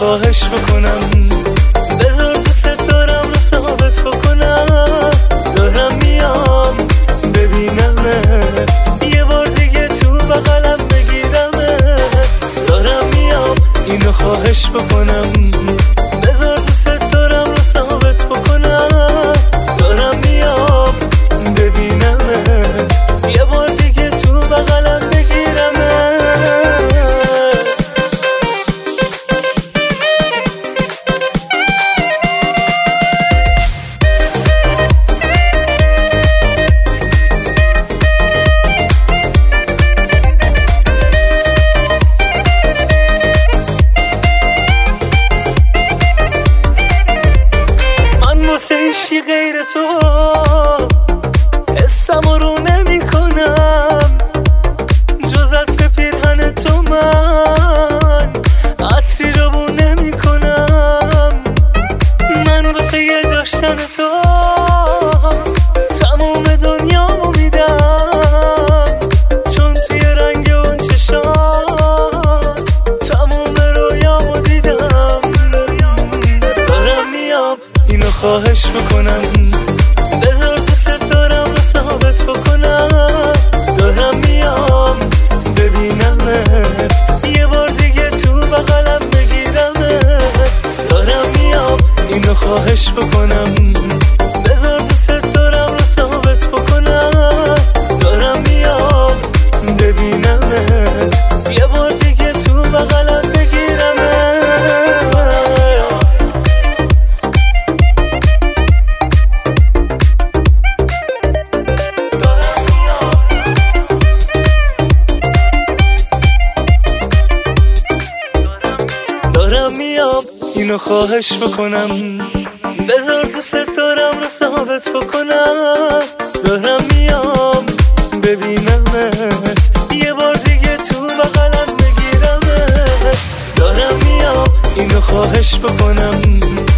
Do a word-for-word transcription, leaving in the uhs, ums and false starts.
خواهش بکنم، بذار دوست دارم رو ثابت بکنم. دارم میام ببینمت، یه بار دیگه تو بغلم بگیرمت. دارم میام اینو خواهش بکنم، بذار دوست دارم رو ثابت بکنم. دارم میام ببینمت، یه بار دیگه تو بغلم بگیرمت. هیچی غیر تو حسم رو نمی کنم، جز عطر پیرهن تو من عطری رو بو نمی کنم. من واسه یه داشتن تو تموم دنیامو میدم، چون توی رنگ اون چشات تموم رویامو دیدم. دارم میام اینو خواهش بکنم، بذار دوست دارم رو ثابت بکنم. دارم میام ببینمت، یه بار دیگه تو بغلم بگیرمت. دارم میام اینو خواهش بکنم، بذار دوست دارم رو ثابت بکنم. دارم میام ببینمت، یه بار دیگه تو بغلم بگیرمت. دارم میام اینو خواهش بکنم، بذار دوست دارم رو ثابت بکنم. دارم میام ببینمت، یه بار دیگه تو بغلم بگیرمت. دارم میام اینو خواهش بکنم،